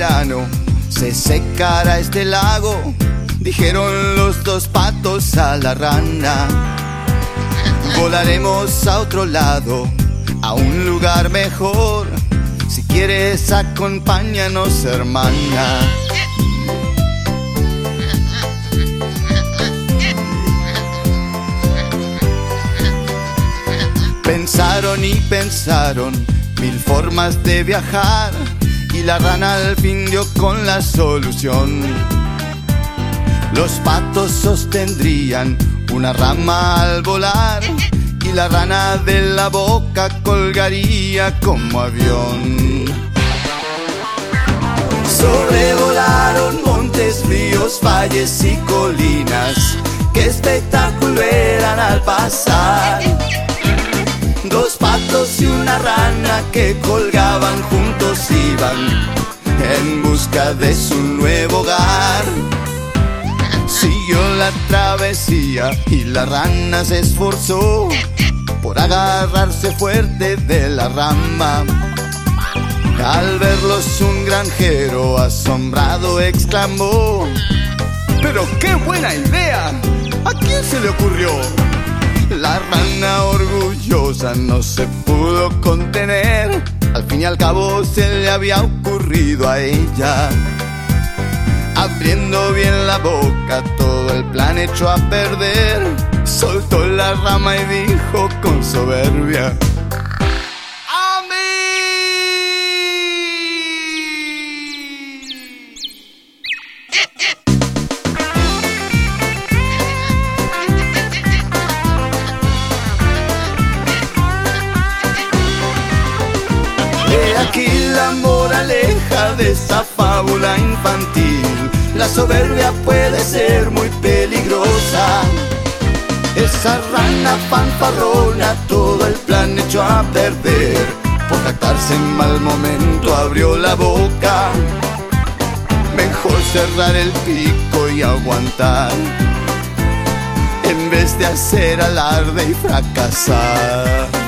verano se secará este lago, dijeron los dos patos a la rana. Volaremos a otro lado, a un lugar mejor. Si quieres, acompáñanos, hermana. Pensaron y pensaron mil formas de viajar, y la rana al fin dio con la solución. Los patos sostendrían una rama al volar, y la rana de la boca colgaría como avión. Sobrevolaron montes, ríos, valles y colinas. ¡Qué espectáculo eran al pasar! Dos patos y una rana que colgaban juntos iban en busca de su nuevo hogar. Siguió la travesía y la rana se esforzó por agarrarse fuerte de la rama. Al verlos un granjero asombrado exclamó: ¡pero qué buena idea! ¿A quién se le ocurrió? La rana orgullosa no se pudo contener. Al fin y al cabo se le había ocurrido a ella. Abriendo bien la boca, todo el plan echó a perder. Soltó la rama y dijo con soberbia: ¡a mí! He aquí la moraleja de esta fábula infantil: la soberbia puede ser muy peligrosa. Esa rana fanfarrona todo el plan echó a perder. Por jactarse en mal momento abrió la boca. Mejor cerrar el pico y aguantar, en vez de hacer alarde y fracasar.